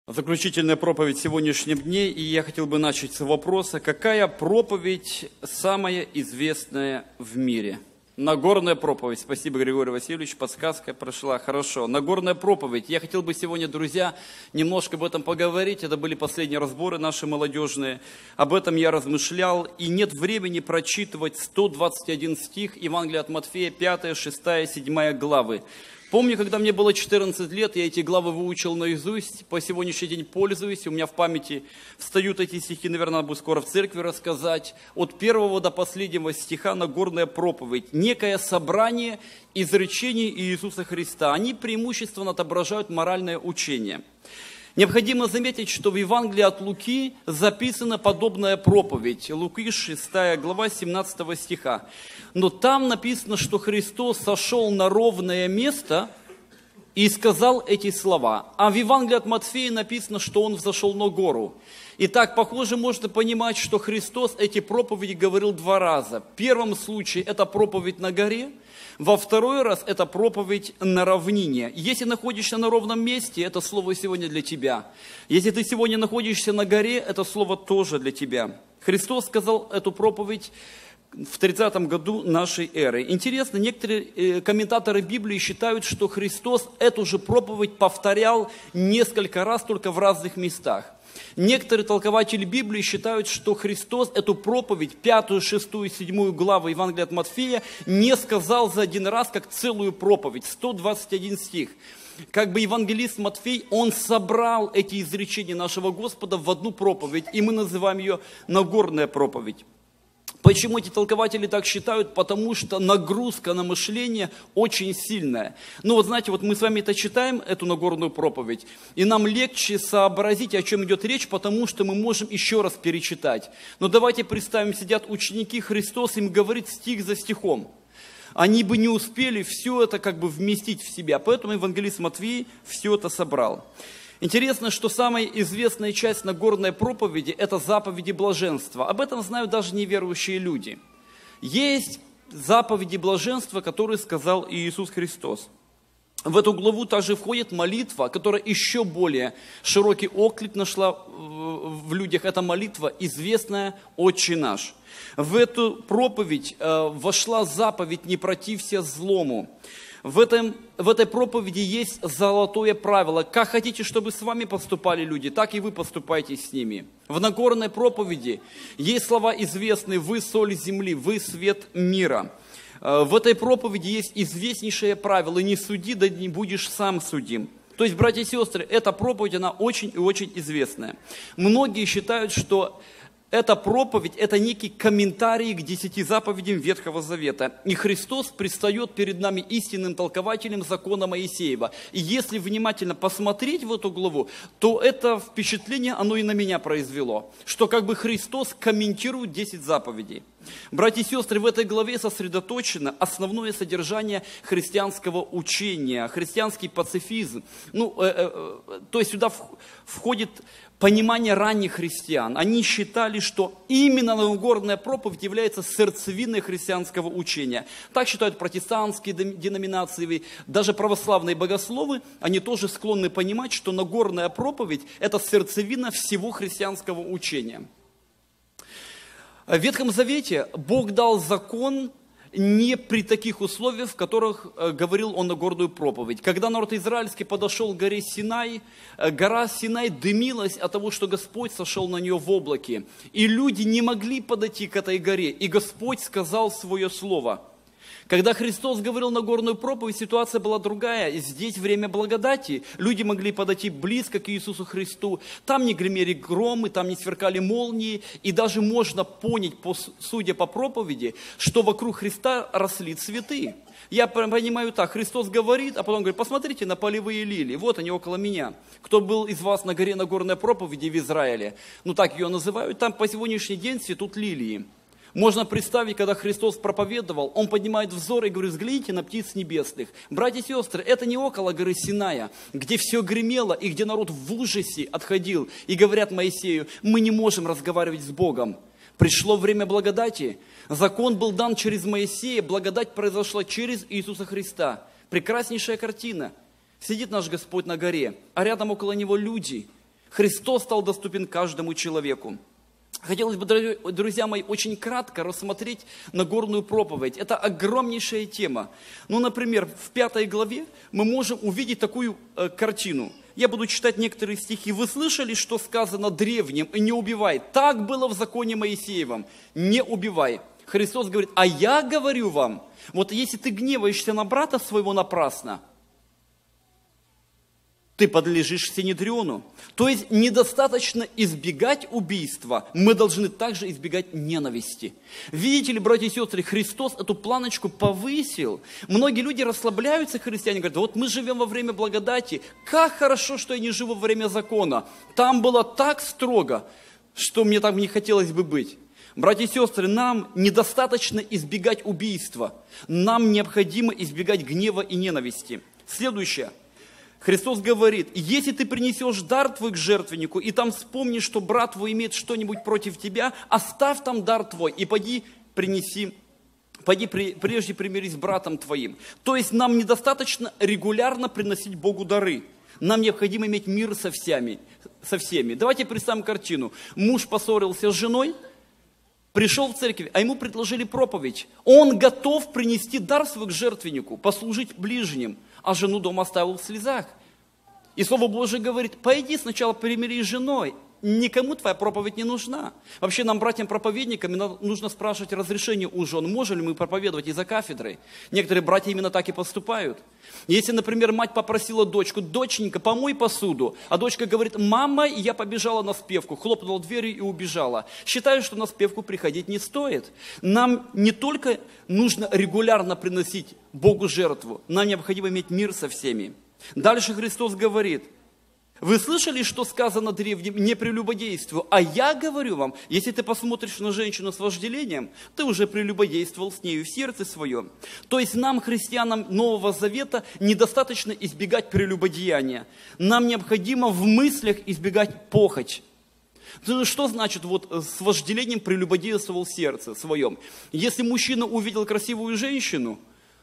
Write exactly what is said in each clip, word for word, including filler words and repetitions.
Заключительная проповедь в сегодняшнем дне, и я хотел бы начать с вопроса, какая проповедь самая известная в мире? Нагорная проповедь. Спасибо, Григорий Васильевич, подсказка прошла. Хорошо. Нагорная проповедь. Я хотел бы сегодня, друзья, немножко об этом поговорить. Это были последние разборы наши молодежные. Об этом я размышлял, и нет времени прочитывать сто двадцать один стих Евангелия от Матфея, пятая, шестая, седьмая главы. Помню, когда мне было четырнадцать лет, я эти главы выучил наизусть, по сегодняшний день пользуюсь, у меня в памяти встают эти стихи, наверное, надо будет скоро в церкви рассказать. От первого до последнего стиха Нагорная проповедь, некое собрание изречений Иисуса Христа. Они преимущественно отображают моральное учение. Необходимо заметить, что в Евангелии от Луки записана подобная проповедь. Луки шестая глава семнадцатого стиха. Но там написано, что Христос сошел на ровное место и сказал эти слова. А в Евангелии от Матфея написано, что Он взошел на гору. Итак, похоже, можно понимать, что Христос эти проповеди говорил два раза. В первом случае это проповедь на горе, во второй раз это проповедь на равнине. Если находишься на ровном месте, это слово сегодня для тебя. Если ты сегодня находишься на горе, это слово тоже для тебя. Христос сказал эту проповедь в тридцатом году нашей эры. Интересно, некоторые комментаторы Библии считают, что Христос эту же проповедь повторял несколько раз, только в разных местах. Некоторые толкователи Библии считают, что Христос эту проповедь, пятую, шестую, седьмую главу Евангелия от Матфея, не сказал за один раз, как целую проповедь, сто двадцать один стих. Как бы евангелист Матфей, он собрал эти изречения нашего Господа в одну проповедь, и мы называем ее Нагорная проповедь. Почему эти толкователи так считают? Потому что нагрузка на мышление очень сильная. Ну вот знаете, вот мы с вами это читаем, эту Нагорную проповедь, и нам легче сообразить, о чем идет речь, потому что мы можем еще раз перечитать. Но давайте представим, сидят ученики, Христос им говорит стих за стихом. Они бы не успели все это как бы вместить в себя, поэтому евангелист Матфей все это собрал. Интересно, что самая известная часть Нагорной проповеди – это заповеди блаженства. Об этом знают даже неверующие люди. Есть заповеди блаженства, которые сказал Иисус Христос. В эту главу также входит молитва, которая еще более широкий отклик нашла в людях. Это молитва, известная «Отче наш». В эту проповедь вошла заповедь «Не протився злому». В, этом, в этой проповеди есть золотое правило. Как хотите, чтобы с вами поступали люди, так и вы поступайте с ними. В Нагорной проповеди есть слова известные: «Вы соль земли, вы свет мира». В этой проповеди есть известнейшее правило: «Не суди, да не будешь сам судим». То есть, братья и сестры, эта проповедь, она очень и очень известная. Многие считают, что эта проповедь – это некий комментарий к десяти заповедям Ветхого Завета. И Христос предстает перед нами истинным толкователем закона Моисеева. И если внимательно посмотреть в эту главу, то это впечатление, оно и на меня произвело, что как бы Христос комментирует десять заповедей. Братья и сестры, в этой главе сосредоточено основное содержание христианского учения, христианский пацифизм. Ну, э, э, то есть сюда входит понимание ранних христиан. Они считали, что именно Нагорная проповедь является сердцевиной христианского учения. Так считают протестантские деноминации, даже православные богословы, они тоже склонны понимать, что Нагорная проповедь – это сердцевина всего христианского учения. В Ветхом Завете Бог дал закон не при таких условиях, в которых говорил Он Нагорную проповедь. Когда народ израильский подошел к горе Синай, гора Синай дымилась от того, что Господь сошел на нее в облаке. И люди не могли подойти к этой горе, и Господь сказал свое слово. Когда Христос говорил Нагорную проповедь, ситуация была другая. Здесь время благодати. Люди могли подойти близко к Иисусу Христу. Там не гремели громы, там не сверкали молнии. И даже можно понять, судя по проповеди, что вокруг Христа росли цветы. Я понимаю так, Христос говорит, а потом говорит: посмотрите на полевые лилии, вот они около меня. Кто был из вас на горе Нагорной проповеди в Израиле, ну так ее называют, там по сегодняшний день цветут лилии. Можно представить, когда Христос проповедовал, Он поднимает взор и говорит: взгляните на птиц небесных. Братья и сестры, это не около горы Синая, где все гремело и где народ в ужасе отходил. И говорят Моисею: мы не можем разговаривать с Богом. Пришло время благодати. Закон был дан через Моисея, благодать произошла через Иисуса Христа. Прекраснейшая картина. Сидит наш Господь на горе, а рядом около Него люди. Христос стал доступен каждому человеку. Хотелось бы, друзья мои, очень кратко рассмотреть Нагорную проповедь. Это огромнейшая тема. Ну, например, в пятой главе мы можем увидеть такую э, картину. Я буду читать некоторые стихи. «Вы слышали, что сказано древним, не убивай? Так было в законе Моисеевом, не убивай». Христос говорит, а я говорю вам, вот если ты гневаешься на брата своего напрасно, ты подлежишь Синедриону. То есть недостаточно избегать убийства, мы должны также избегать ненависти. Видите ли, братья и сестры, Христос эту планочку повысил. Многие люди расслабляются, христиане, говорят, вот мы живем во время благодати, как хорошо, что я не живу во время закона. Там было так строго, что мне там не хотелось бы быть. Братья и сестры, нам недостаточно избегать убийства, нам необходимо избегать гнева и ненависти. Следующее. Христос говорит, если ты принесешь дар твой к жертвеннику, и там вспомнишь, что брат твой имеет что-нибудь против тебя, оставь там дар твой и пойди принеси, пойди прежде примирись с братом твоим. То есть нам недостаточно регулярно приносить Богу дары. Нам необходимо иметь мир со всеми. Со всеми. Давайте представим картину. Муж поссорился с женой, пришел в церковь, а ему предложили проповедь. Он готов принести дар свой к жертвеннику, послужить ближним, а жену дома оставил в слезах. И Слово Божие говорит, пойди сначала примирись с женой, никому твоя проповедь не нужна. Вообще нам, братьям-проповедникам, нужно спрашивать разрешение у жен, можем ли мы проповедовать из-за кафедры. Некоторые братья именно так и поступают. Если, например, мать попросила дочку, доченька, помой посуду, а дочка говорит, мама, я побежала на спевку, хлопнула дверью и убежала. Считаю, что на спевку приходить не стоит. Нам не только нужно регулярно приносить Богу жертву, нам необходимо иметь мир со всеми. Дальше Христос говорит, вы слышали, что сказано древним, не прелюбодействуй, а я говорю вам, если ты посмотришь на женщину с вожделением, ты уже прелюбодействовал с нею в сердце своем. То есть нам, христианам Нового Завета, недостаточно избегать прелюбодеяния. Нам необходимо в мыслях избегать похоть. Что значит вот с вожделением прелюбодействовал в сердце своем? Если мужчина увидел красивую женщину,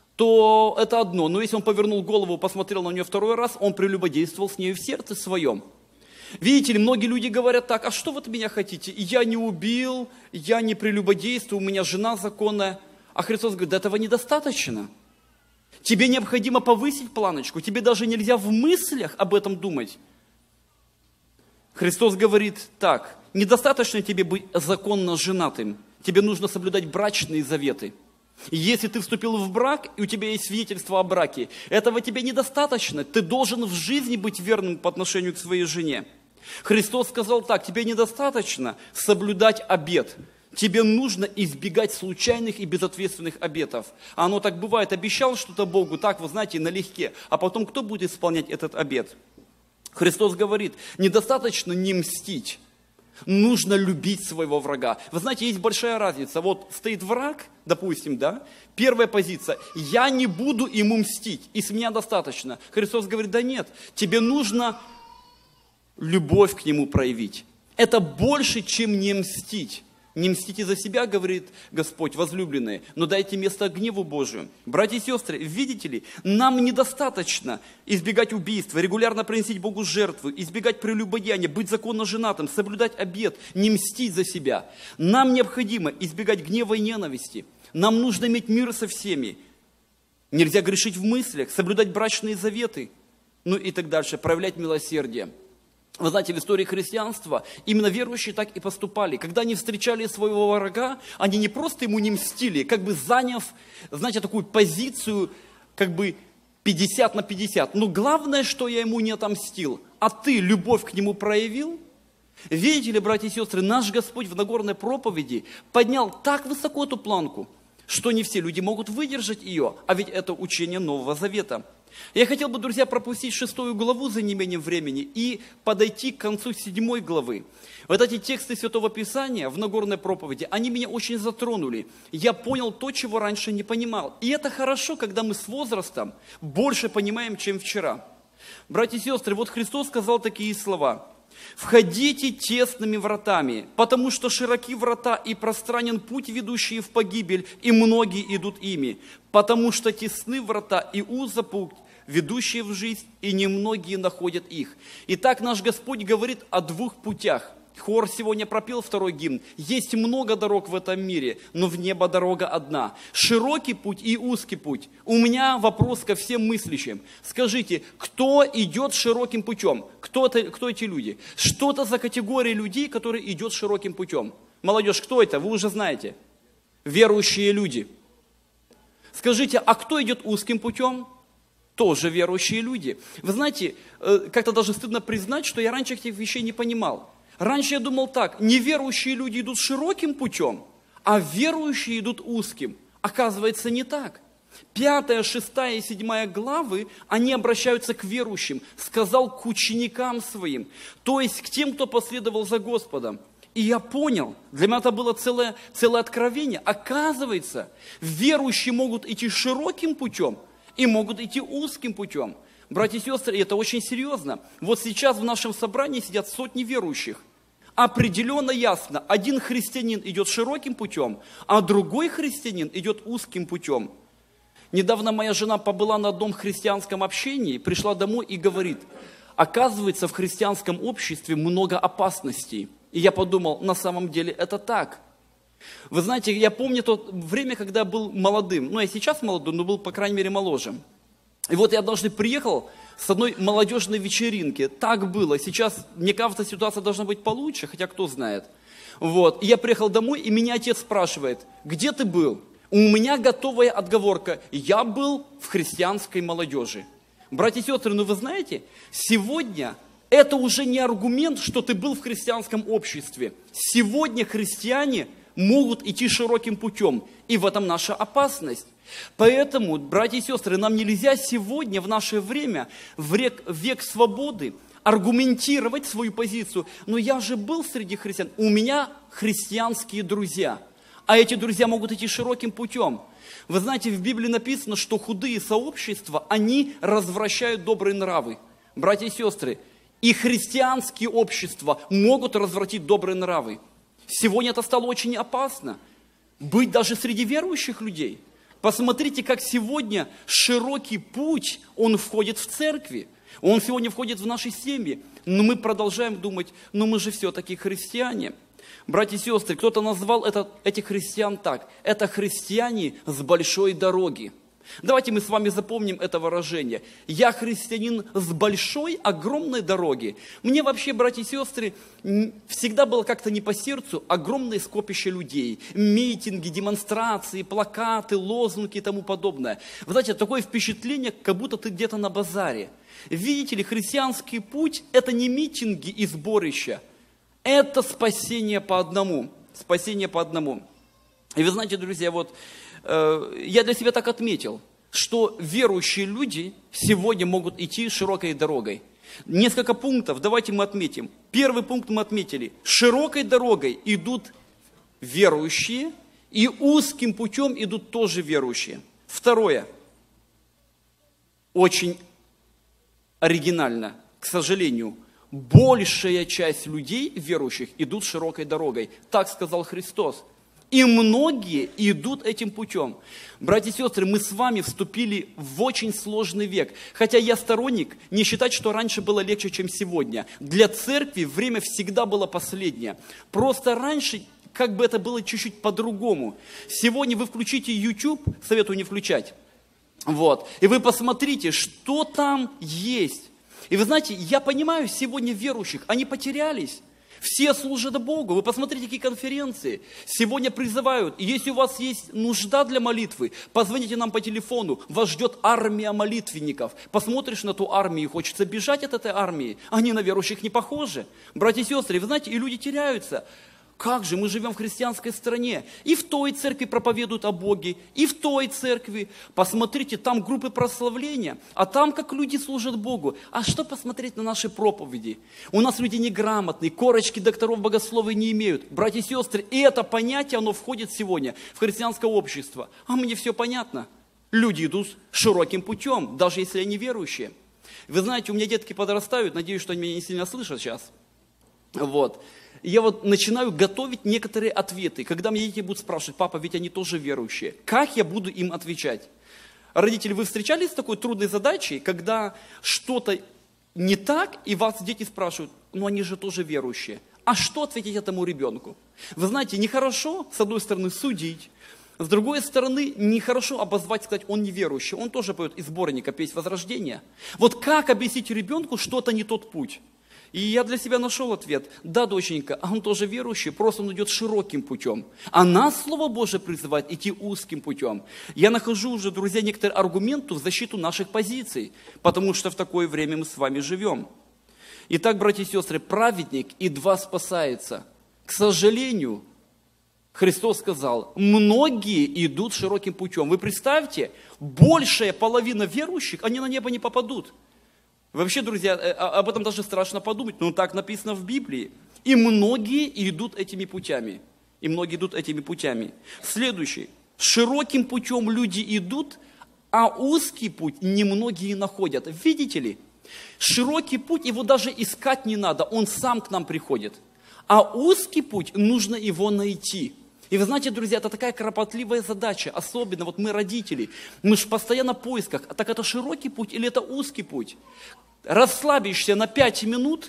то это одно. Но если он повернул голову, посмотрел на нее второй раз, он прелюбодействовал с ней в сердце своем. Видите ли, многие люди говорят так, а что вы от меня хотите? Я не убил, я не прелюбодействую, у меня жена законная. А Христос говорит, да этого недостаточно. Тебе необходимо повысить планочку, тебе даже нельзя в мыслях об этом думать. Христос говорит так, недостаточно тебе быть законно женатым, тебе нужно соблюдать брачные заветы. Если ты вступил в брак, и у тебя есть свидетельство о браке, этого тебе недостаточно. Ты должен в жизни быть верным по отношению к своей жене. Христос сказал так, тебе недостаточно соблюдать обет. Тебе нужно избегать случайных и безответственных обетов. А оно так бывает, обещал что-то Богу, так, вы знаете, налегке. А потом кто будет исполнять этот обет? Христос говорит, недостаточно не мстить. Нужно любить своего врага. Вы знаете, есть большая разница. Вот стоит враг, допустим, да, первая позиция, я не буду ему мстить, и с меня достаточно. Христос говорит, да нет, тебе нужно любовь к нему проявить. Это больше, чем не мстить. Не мстите за себя, говорит Господь, возлюбленные, но дайте место гневу Божию. Братья и сестры, видите ли, нам недостаточно избегать убийства, регулярно приносить Богу жертвы, избегать прелюбодеяния, быть законно женатым, соблюдать обет, не мстить за себя. Нам необходимо избегать гнева и ненависти. Нам нужно иметь мир со всеми. Нельзя грешить в мыслях, соблюдать брачные заветы, ну и так дальше, проявлять милосердие. Вы знаете, в истории христианства именно верующие так и поступали. Когда они встречали своего врага, они не просто ему не мстили, как бы заняв, знаете, такую позицию, как бы пятьдесят на пятьдесят. Но главное, что я ему не отомстил, а ты любовь к нему проявил. Видите ли, братья и сестры, наш Господь в Нагорной проповеди поднял так высоко эту планку, что не все люди могут выдержать ее, а ведь это учение Нового Завета. Я хотел бы, друзья, пропустить шестую главу за неимением времени и подойти к концу седьмой главы. Вот эти тексты Святого Писания в Нагорной проповеди, они меня очень затронули. Я понял то, чего раньше не понимал. И это хорошо, когда мы с возрастом больше понимаем, чем вчера. Братья и сестры, вот Христос сказал такие слова. «Входите тесными вратами, потому что широки врата и пространен путь, ведущий в погибель, и многие идут ими. Потому что тесны врата и узок путь, ведущие в жизнь, и немногие находят их. Итак, наш Господь говорит о двух путях. Хор сегодня пропел второй гимн. Есть много дорог в этом мире, но в небо дорога одна. Широкий путь и узкий путь. У меня вопрос ко всем мыслящим. Скажите, кто идет широким путем? Кто, это, кто эти люди? Что это за категория людей, которые идет широким путем? Молодежь, кто это? Вы уже знаете. Верующие люди. Скажите, а кто идет узким путем? Тоже верующие люди. Вы знаете, как-то даже стыдно признать, что я раньше этих вещей не понимал. Раньше я думал так, неверующие люди идут широким путем, а верующие идут узким. Оказывается, не так. Пятая, шестая и седьмая главы, они обращаются к верующим, сказал к ученикам своим, то есть к тем, кто последовал за Господом. И я понял, для меня это было целое, целое откровение. Оказывается, верующие могут идти широким путем и могут идти узким путем. Братья и сестры, это очень серьезно. Вот сейчас в нашем собрании сидят сотни верующих. Определенно ясно, один христианин идет широким путем, а другой христианин идет узким путем. Недавно моя жена побыла на одном христианском общении, пришла домой и говорит, оказывается, в христианском обществе много опасностей. И я подумал, на самом деле это так. Вы знаете, я помню то время, когда я был молодым. Ну, я сейчас молодой, но был, по крайней мере, моложе. И вот я однажды приехал с одной молодежной вечеринки. Так было. Сейчас, мне кажется, ситуация должна быть получше, хотя кто знает. Вот. И я приехал домой, и меня отец спрашивает, где ты был? У меня готовая отговорка. Я был в христианской молодежи. Братья и сестры, ну вы знаете, сегодня это уже не аргумент, что ты был в христианском обществе. Сегодня христиане могут идти широким путем. И в этом наша опасность. Поэтому, братья и сестры, нам нельзя сегодня, в наше время, в век, век свободы, аргументировать свою позицию. Но я же был среди христиан, у меня христианские друзья. А эти друзья могут идти широким путем. Вы знаете, в Библии написано, что худые сообщества, они развращают добрые нравы. Братья и сестры, и христианские общества могут развратить добрые нравы. Сегодня это стало очень опасно. Быть даже среди верующих людей. Посмотрите, как сегодня широкий путь, он входит в церкви. Он сегодня входит в наши семьи. Но мы продолжаем думать, ну мы же все-таки христиане. Братья и сестры, кто-то назвал это, этих христиан так. Это христиане с большой дороги. Давайте мы с вами запомним это выражение. Я христианин с большой, огромной дороги. Мне вообще, братья и сестры, всегда было как-то не по сердцу огромное скопище людей. Митинги, демонстрации, плакаты, лозунги и тому подобное. Вы знаете, такое впечатление, как будто ты где-то на базаре. Видите ли, христианский путь – это не митинги и сборища. Это спасение по одному. Спасение по одному. И вы знаете, друзья, вот э, я для себя так отметил, что верующие люди сегодня могут идти широкой дорогой. Несколько пунктов давайте мы отметим. Первый пункт мы отметили. Широкой дорогой идут верующие, и узким путем идут тоже верующие. Второе. Очень оригинально, к сожалению, большая часть людей, верующих, идут широкой дорогой. Так сказал Христос. И многие идут этим путем. Братья и сестры, мы с вами вступили в очень сложный век. Хотя я сторонник не считать, что раньше было легче, чем сегодня. Для церкви время всегда было последнее. Просто раньше как бы это было чуть-чуть по-другому. Сегодня вы включите YouTube, советую не включать. Вот. И вы посмотрите, что там есть. И вы знаете, я понимаю сегодня верующих, они потерялись. Все служат Богу. Вы посмотрите, какие конференции. Сегодня призывают, если у вас есть нужда для молитвы, позвоните нам по телефону. Вас ждет армия молитвенников. Посмотришь на ту армию, хочется бежать от этой армии. Они на верующих не похожи. Братья и сестры, вы знаете, и люди теряются. Как же, мы живем в христианской стране. И в той церкви проповедуют о Боге, и в той церкви. Посмотрите, там группы прославления, а там как люди служат Богу. А что посмотреть на наши проповеди? У нас люди неграмотные, корочки докторов богословия не имеют. Братья и сестры, и это понятие, оно входит сегодня в христианское общество. А мне все понятно. Люди идут широким путем, даже если они верующие. Вы знаете, у меня детки подрастают, надеюсь, что они меня не сильно слышат сейчас. Вот. Я вот начинаю готовить некоторые ответы. Когда мне дети будут спрашивать, папа, ведь они тоже верующие. Как я буду им отвечать? Родители, вы встречались с такой трудной задачей, когда что-то не так, и вас дети спрашивают, ну они же тоже верующие. А что ответить этому ребенку? Вы знаете, нехорошо, с одной стороны, судить, с другой стороны, нехорошо обозвать, сказать, он неверующий. Он тоже поет из сборника «Песнь Возрождения». Вот как объяснить ребенку, что это не тот путь? И я для себя нашел ответ. Да, доченька, а он тоже верующий, просто он идет широким путем. А нас Слово Божие призывает идти узким путем. Я нахожу уже, друзья, некоторые аргументы в защиту наших позиций, потому что в такое время мы с вами живем. Итак, братья и сестры, праведник едва спасается. К сожалению, Христос сказал, многие идут широким путем. Вы представьте, большая половина верующих, они на небо не попадут. Вообще, друзья, об этом даже страшно подумать, но так написано в Библии. И многие идут этими путями. И многие идут этими путями. Следующий. Широким путем люди идут, а узкий путь немногие находят. Видите ли? Широкий путь, его даже искать не надо, он сам к нам приходит. А узкий путь, нужно его найти. И вы знаете, друзья, это такая кропотливая задача, особенно вот мы родители, мы же постоянно в поисках, так это широкий путь или это узкий путь? Расслабишься на пять минут,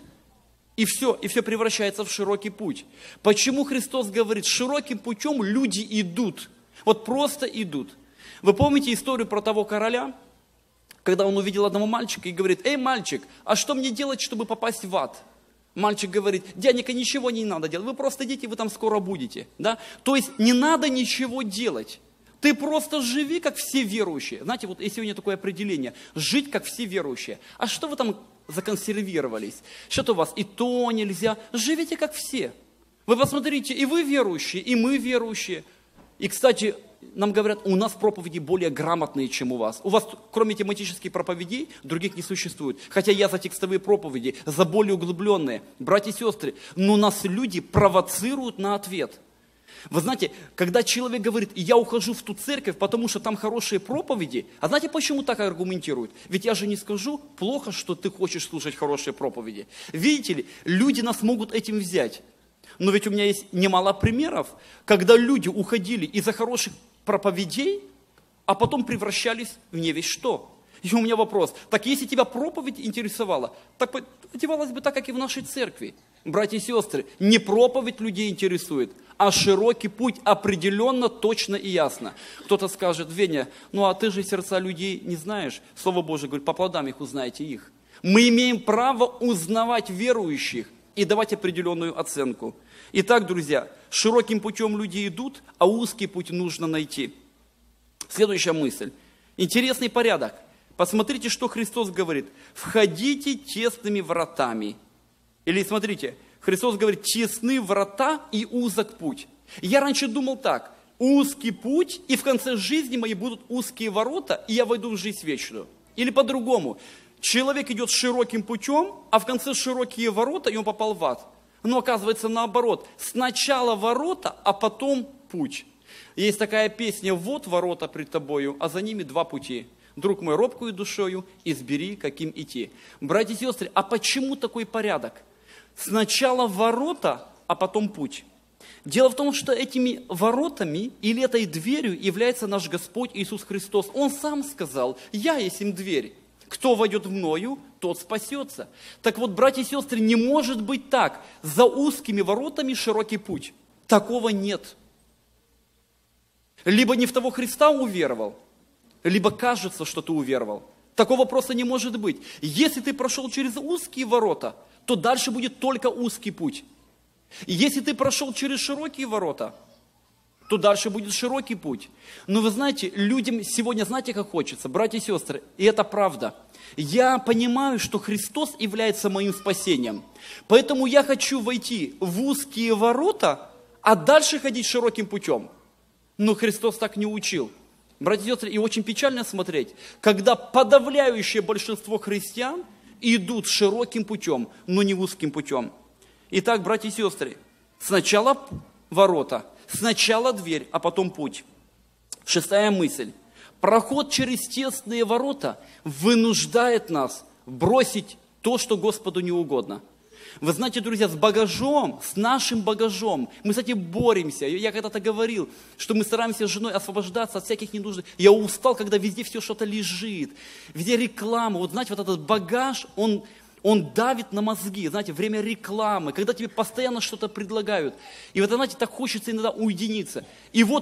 и все, и все превращается в широкий путь. Почему Христос говорит, широким путем люди идут, вот просто идут. Вы помните историю про того короля, когда он увидел одного мальчика и говорит, эй, мальчик, а что мне делать, чтобы попасть в ад? Мальчик говорит, дяденька, ничего не надо делать, вы просто идите, вы там скоро будете. Да? То есть не надо ничего делать. Ты просто живи, как все верующие. Знаете, вот есть сегодня такое определение, жить, как все верующие. А что вы там законсервировались? Что-то у вас и то нельзя. Живите, как все. Вы посмотрите, и вы верующие, и мы верующие. И, кстати, нам говорят, у нас проповеди более грамотные, чем у вас. У вас, кроме тематических проповедей, других не существует. Хотя я за текстовые проповеди, за более углубленные. Братья и сестры, но нас люди провоцируют на ответ. Вы знаете, когда человек говорит, я ухожу в ту церковь, потому что там хорошие проповеди, а знаете, почему так аргументируют? Ведь я же не скажу, плохо, что ты хочешь слушать хорошие проповеди. Видите ли, люди нас могут этим взять. Но ведь у меня есть немало примеров, когда люди уходили из-за хороших проповедей, а потом превращались в не весть что. И у меня вопрос, так если тебя проповедь интересовала, так одевалась бы так, как и в нашей церкви. Братья и сестры, не проповедь людей интересует, а широкий путь определенно, точно и ясно. Кто-то скажет, Веня, ну а ты же сердца людей не знаешь. Слово Божие говорит, по плодам их узнаете их. Мы имеем право узнавать верующих и давать определенную оценку. Итак, друзья, широким путем люди идут, а узкий путь нужно найти. Следующая мысль. Интересный порядок. Посмотрите, что Христос говорит. Входите тесными вратами. Или смотрите, Христос говорит, тесны врата и узок путь. Я раньше думал так, узкий путь, и в конце жизни моей будут узкие ворота, и я войду в жизнь вечную. Или по-другому, человек идет широким путем, а в конце широкие ворота, и он попал в ад. Но оказывается наоборот, сначала ворота, а потом путь. Есть такая песня, вот ворота пред тобою, а за ними два пути. Друг мой, робкую душою, избери, каким идти. Братья и сестры, а почему такой порядок? Сначала ворота, а потом путь. Дело в том, что этими воротами или этой дверью является наш Господь Иисус Христос. Он сам сказал, я есть им дверь. Кто войдет в мною, тот спасется. Так вот, братья и сестры, не может быть так. За узкими воротами широкий путь. Такого нет. Либо не в того Христа уверовал, либо кажется, что ты уверовал. Такого просто не может быть. Если ты прошел через узкие ворота, то дальше будет только узкий путь. И если ты прошел через широкие ворота, то дальше будет широкий путь. Но вы знаете, людям сегодня, знаете, как хочется, братья и сестры, и это правда. Я понимаю, что Христос является моим спасением. Поэтому я хочу войти в узкие ворота, а дальше ходить широким путем. Но Христос так не учил. Братья и сестры, и очень печально смотреть, когда подавляющее большинство христиан идут широким путем, но не узким путем. Итак, братья и сестры, сначала ворота, сначала дверь, а потом путь. Шестая мысль. Проход через тесные ворота вынуждает нас бросить то, что Господу не угодно. Вы знаете, друзья, с багажом, с нашим багажом, мы, кстати, боремся. Я когда-то говорил, что мы стараемся с женой освобождаться от всяких ненужных. Я устал, когда везде все что-то лежит, везде реклама. Вот знаете, вот этот багаж, он, он давит на мозги. Знаете, время рекламы, когда тебе постоянно что-то предлагают. И вот, знаете, так хочется иногда уединиться. И вот,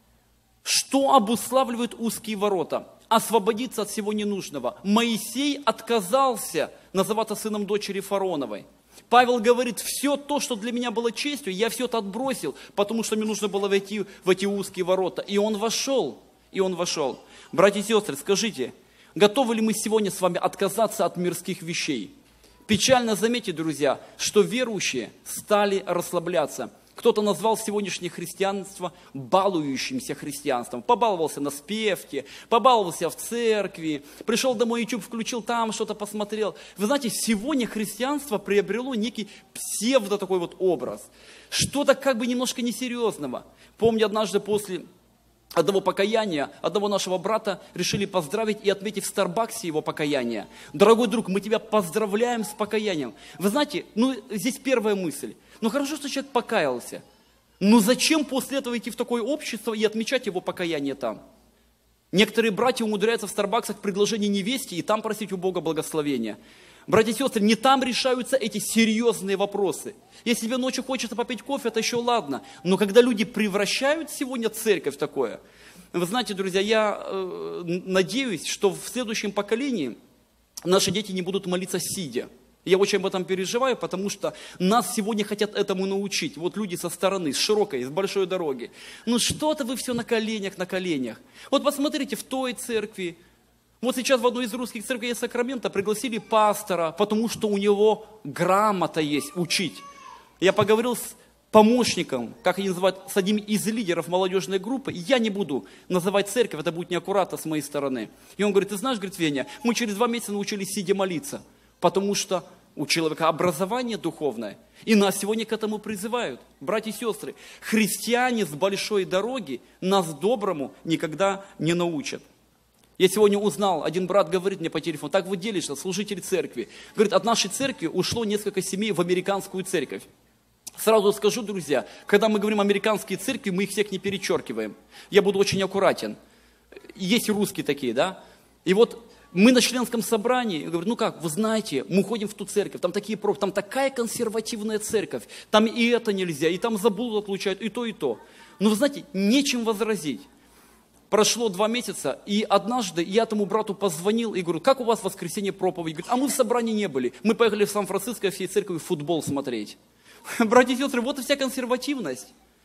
что обуславливает узкие ворота? Освободиться от всего ненужного. Моисей отказался называться сыном дочери фараоновой. Павел говорит, все то, что для меня было честью, я все это отбросил, потому что мне нужно было войти в эти узкие ворота. И он вошел, и он вошел. Братья и сестры, скажите, готовы ли мы сегодня с вами отказаться от мирских вещей? Печально заметьте, друзья, что верующие стали расслабляться. Кто-то назвал сегодняшнее христианство балующимся христианством. Побаловался на спевке, побаловался в церкви, пришел домой, YouTube включил, там что-то посмотрел. Вы знаете, сегодня христианство приобрело некий псевдо такой вот образ. Что-то как бы немножко несерьезного. Помню, однажды после одного покаяния, одного нашего брата решили поздравить и отметить в Старбаксе его покаяние. Дорогой друг, мы тебя поздравляем с покаянием. Вы знаете, ну здесь первая мысль. Ну хорошо, что человек покаялся. Но зачем после этого идти в такое общество и отмечать его покаяние там? Некоторые братья умудряются в Старбаксах предложение невесте и там просить у Бога благословения. Братья и сестры, не там решаются эти серьезные вопросы. Если тебе ночью хочется попить кофе, это еще ладно. Но когда люди превращают сегодня церковь в такое, вы знаете, друзья, я э, надеюсь, что в следующем поколении наши дети не будут молиться сидя. Я очень об этом переживаю, потому что нас сегодня хотят этому научить. Вот люди со стороны, с широкой, с большой дороги. Ну что-то вы все на коленях, на коленях. Вот посмотрите, в той церкви, вот сейчас в одной из русских церквей Сакрамента пригласили пастора, потому что у него грамота есть учить. Я поговорил с помощником, как они называют, с одним из лидеров молодежной группы. Я не буду называть церковь, это будет неаккуратно с моей стороны. И он говорит, ты знаешь, говорит, Веня, мы через два месяца научились сидя молиться. Потому что у человека образование духовное, и нас сегодня к этому призывают. Братья и сестры, христиане с большой дороги нас доброму никогда не научат. Я сегодня узнал, один брат говорит мне по телефону, так вы делишься, служитель церкви. Говорит, от нашей церкви ушло несколько семей в американскую церковь. Сразу скажу, друзья, когда мы говорим американские церкви, мы их всех не перечеркиваем. Я буду очень аккуратен. Есть и русские такие, да? И вот мы на членском собрании, говорю, ну как, вы знаете, мы ходим в ту церковь, там такие проповеди, там такая консервативная церковь, там и это нельзя, и там за блуд отлучают, и то, и то. Но вы знаете, нечем возразить. Прошло два месяца, и однажды я этому брату позвонил и говорю, как у вас в воскресенье проповедь? Говорит, а мы в собрании не были, мы поехали в Сан-Франциско всей церковью футбол смотреть. Братья и сестры, вот и вся консервативность.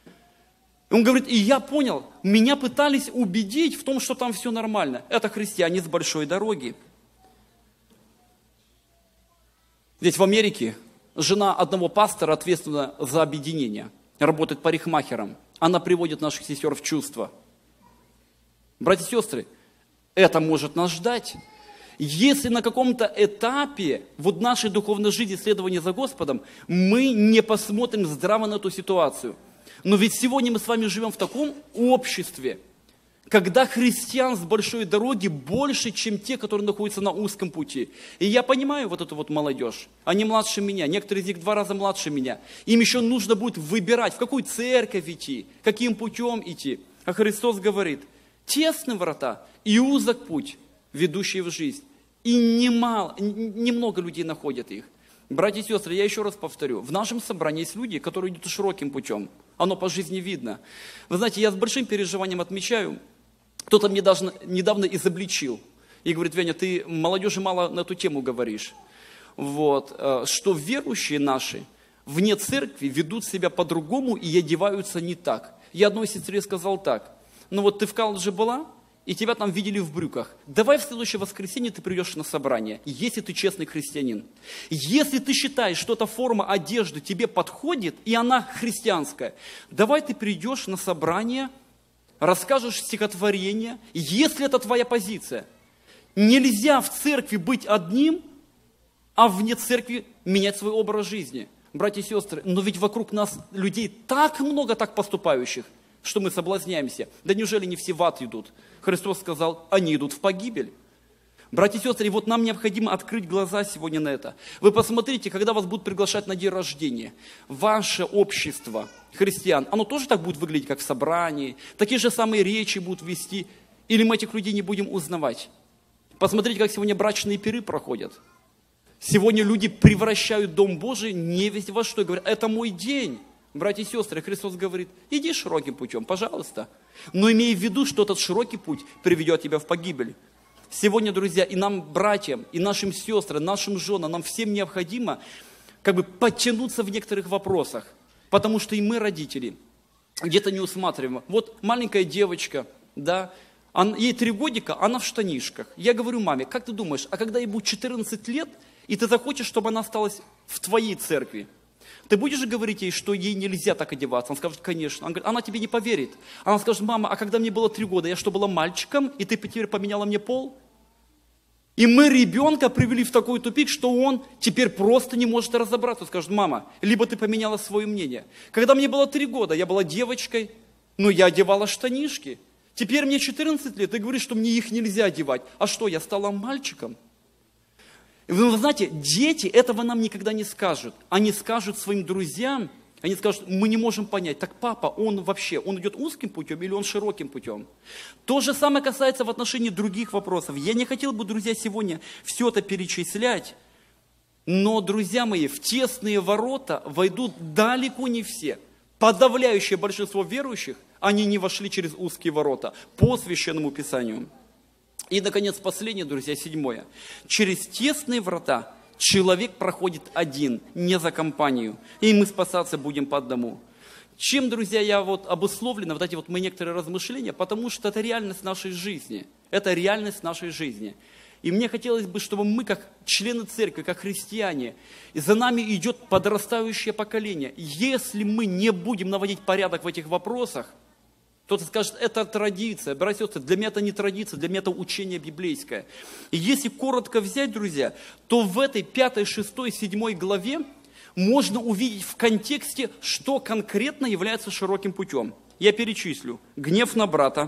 Он говорит, и я понял, меня пытались убедить в том, что там все нормально. Это христиане с большой дороги. Здесь в Америке жена одного пастора ответственна за объединение, работает парикмахером. Она приводит наших сестер в чувство. Братья и сестры, это может нас ждать. Если на каком-то этапе вот нашей духовной жизни, следования за Господом, мы не посмотрим здраво на эту ситуацию. Но ведь сегодня мы с вами живем в таком обществе, когда христиан с большой дороги больше, чем те, которые находятся на узком пути. И я понимаю вот эту вот молодежь. Они младше меня, некоторые из них два раза младше меня. Им еще нужно будет выбирать, в какую церковь идти, каким путем идти. А Христос говорит, тесны врата и узок путь, ведущий в жизнь. И немало, немного людей находят их. Братья и сестры, я еще раз повторю, в нашем собрании есть люди, которые идут широким путем. Оно по жизни видно. Вы знаете, я с большим переживанием отмечаю, кто-то мне даже недавно изобличил. И говорит, Веня, ты молодежи мало на эту тему говоришь. Вот, что верующие наши вне церкви ведут себя по-другому и одеваются не так. Я одной сестре сказал так, ну вот ты в колледже была, и тебя там видели в брюках. Давай в следующее воскресенье ты придешь на собрание, если ты честный христианин. Если ты считаешь, что эта форма одежды тебе подходит, и она христианская, давай ты придешь на собрание, расскажешь стихотворение, если это твоя позиция. Нельзя в церкви быть одним, а вне церкви менять свой образ жизни. Братья и сестры, но ведь вокруг нас людей так много так поступающих, что мы соблазняемся. Да неужели не все в ад идут? Христос сказал, они идут в погибель. Братья и сестры, и вот нам необходимо открыть глаза сегодня на это. Вы посмотрите, когда вас будут приглашать на день рождения, ваше общество христиан, оно тоже так будет выглядеть, как в собрании, такие же самые речи будут вести, или мы этих людей не будем узнавать? Посмотрите, как сегодня брачные пиры проходят. Сегодня люди превращают Дом Божий невесть во что, и говорят, это мой день. Братья и сестры, Христос говорит, иди широким путем, пожалуйста. Но имей в виду, что этот широкий путь приведет тебя в погибель. Сегодня, друзья, и нам, братьям, и нашим сестрам, нашим женам, нам всем необходимо как бы подтянуться в некоторых вопросах. Потому что и мы, родители, где-то не усматриваем. Вот маленькая девочка, да, она, ей три годика, она в штанишках. Я говорю маме, как ты думаешь, а когда ей будет четырнадцать лет, и ты захочешь, чтобы она осталась в твоей церкви, ты будешь же говорить ей, что ей нельзя так одеваться? Она скажет, конечно. Она, говорит, она тебе не поверит. Она скажет, мама, а когда мне было три года, я что, была мальчиком, и ты теперь поменяла мне пол? И мы ребенка привели в такой тупик, что он теперь просто не может разобраться. Скажет, мама, либо ты поменяла свое мнение. Когда мне было три года, я была девочкой, но я одевала штанишки. Теперь мне четырнадцать лет, ты говоришь, что мне их нельзя одевать. А что, я стала мальчиком? И вы знаете, дети этого нам никогда не скажут. Они скажут своим друзьям, они скажут, мы не можем понять, так папа, он вообще, он идет узким путем или он широким путем? То же самое касается в отношении других вопросов. Я не хотел бы, друзья, сегодня все это перечислять, но, друзья мои, в тесные ворота войдут далеко не все. Подавляющее большинство верующих, они не вошли через узкие ворота по Священному Писанию. И, наконец, последнее, друзья, седьмое. Через тесные врата человек проходит один, не за компанию. И мы спасаться будем по одному. Чем, друзья, я вот обусловлена, вот эти вот мои некоторые размышления, потому что это реальность нашей жизни. Это реальность нашей жизни. И мне хотелось бы, чтобы мы, как члены церкви, как христиане, и за нами идет подрастающее поколение. Если мы не будем наводить порядок в этих вопросах, кто-то скажет, это традиция. Братья и сестры, для меня это не традиция, для меня это учение библейское. И если коротко взять, друзья, то в этой пятой, шестой, седьмой главе можно увидеть в контексте, что конкретно является широким путем. Я перечислю. Гнев на брата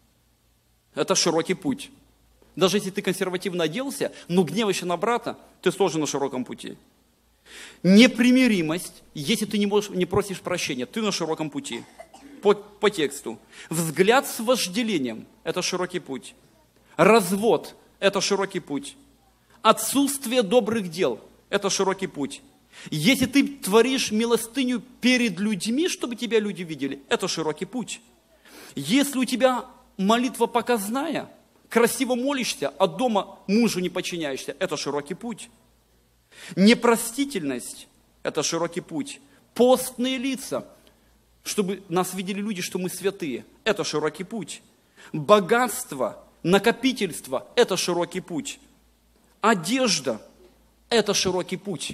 – это широкий путь. Даже если ты консервативно оделся, но гневаешься на брата, ты тоже на широком пути. Непримиримость, если ты не, можешь, не просишь прощения, ты на широком пути. По, по тексту. Взгляд с вожделением – это широкий путь. Развод – это широкий путь. Отсутствие добрых дел – это широкий путь. Если ты творишь милостыню перед людьми, чтобы тебя люди видели, это широкий путь. Если у тебя молитва показная, красиво молишься, а дома мужу не подчиняешься, это широкий путь. Непростительность – это широкий путь. Постные лица – чтобы нас видели люди, что мы святые. Это широкий путь. Богатство, накопительство – это широкий путь. Одежда – это широкий путь.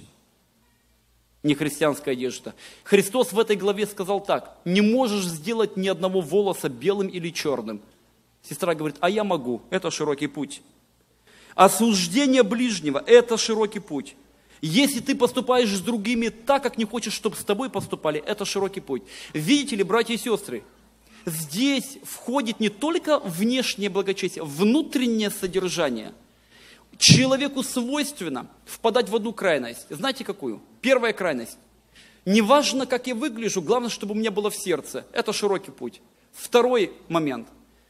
Не христианская одежда. Христос в этой главе сказал так: не можешь сделать ни одного волоса белым или черным. Сестра говорит, а я могу. Это широкий путь. Осуждение ближнего – это широкий путь. Если ты поступаешь с другими так, как не хочешь, чтобы с тобой поступали, это широкий путь. Видите ли, братья и сестры, здесь входит не только внешнее благочестие, внутреннее содержание. Человеку свойственно впадать в одну крайность. Знаете какую? Первая крайность. Неважно, как я выгляжу, главное, чтобы у меня было в сердце. Это широкий путь. Второй момент.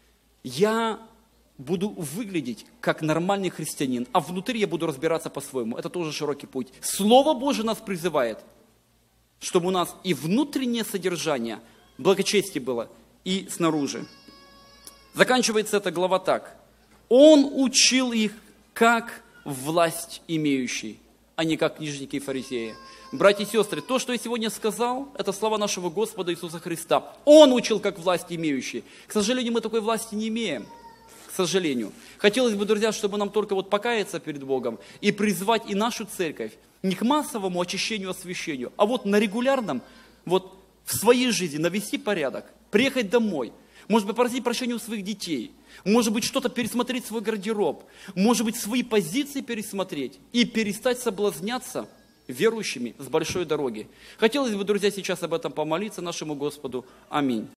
Я буду выглядеть как нормальный христианин, а внутри я буду разбираться по-своему. Это тоже широкий путь. Слово Божие нас призывает, чтобы у нас и внутреннее содержание благочестие было, и снаружи. Заканчивается эта глава так. Он учил их, как власть имеющий, а не как книжники и фарисеи. Братья и сестры, то, что я сегодня сказал, это слова нашего Господа Иисуса Христа. Он учил, как власть имеющий. К сожалению, мы такой власти не имеем. К сожалению. Хотелось бы, друзья, чтобы нам только вот покаяться перед Богом и призвать и нашу церковь не к массовому очищению, освящению, а вот на регулярном, вот в своей жизни навести порядок, приехать домой, может быть, попросить прощения у своих детей, может быть, что-то пересмотреть свой гардероб, может быть, свои позиции пересмотреть и перестать соблазняться верующими с большой дороги. Хотелось бы, друзья, сейчас об этом помолиться нашему Господу. Аминь.